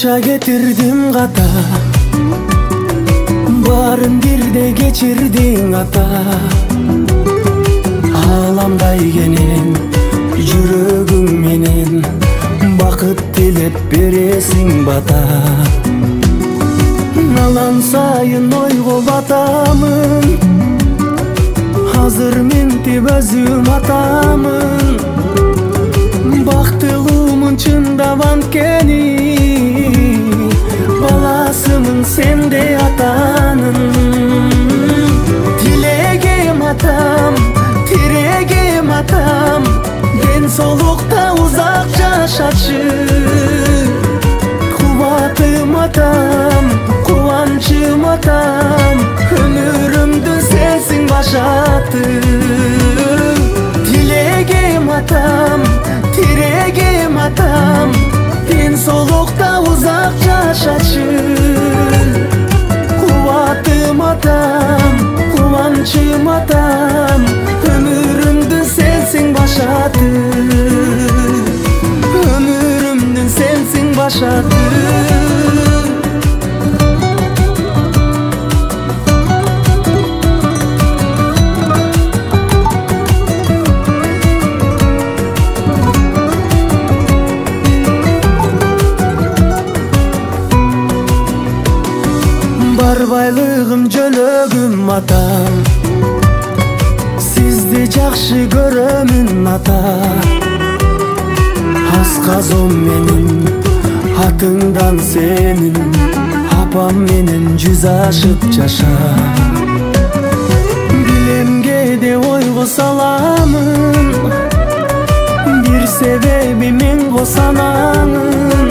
Канча кетирдим ката, баарын бирде кечирдиң ата. Аламдай кенен жүрөгүң менен бакыт тилеп бересиң бата. Алан сайын ойго батамын, азыр мынтип өзүм атамын. Бактылуумун чындап анткени, баласымын сенде атанын. Тилегим атам, тирегим атам, ден соолукта узак жашачы. Кубатым атам, кубанчым атам, өмүрүмдүн сенсиң башатым. Тилегим атам, тирегим атам, ден соолукта узак жашачы. Кубатым атам, кубанчым атам, өмүрүмдүн сенсиң башатым. Өмүрүмдүн сенсиң башатым. Бар байлыгым жөлөгүм атам, сизди жакшы көрөмүн ата. Асказом менин атыңдан сенин, апам менен жүз ашып жаша. Билемге де ойго саламын, бир себеби мен косанаңын.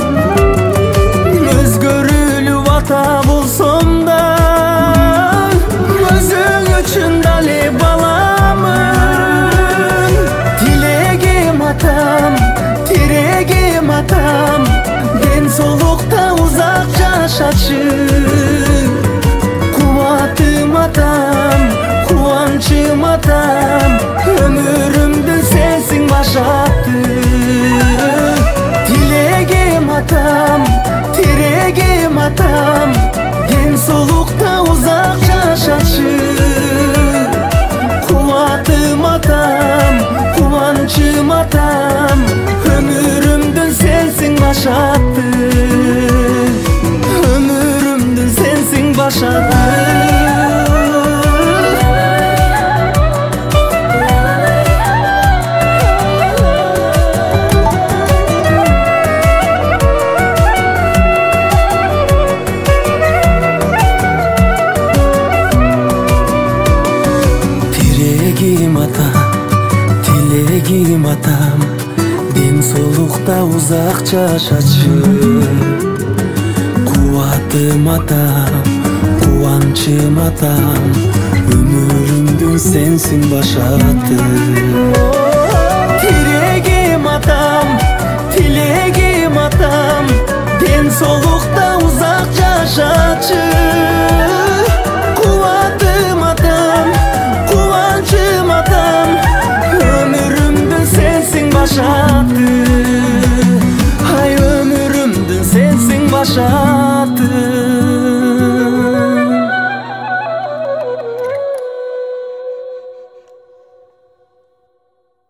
Өзгөрүлүп ата болсом да, өзүң үчүн дали баламын. Тилегим атам, тирегим атам, ден соолукта узак жашачы. Кубатым атам, кубанчым атам, өмүрүмдүн сенсиң башатым. Тилегим атам, тирегим атам, ден соолукта узак жашачы. Кубатым атам, кубанчым атам, өмүрүмдүн сенсиң башатым. Өмүрүмдүн сенсиң башатым. Тирегим атам, тилегим атам, ден соолукта узак жашачы. Кубатым атам, кубанчым атам, өмүрүмдүн сенсиң башатым. Тирегим атам,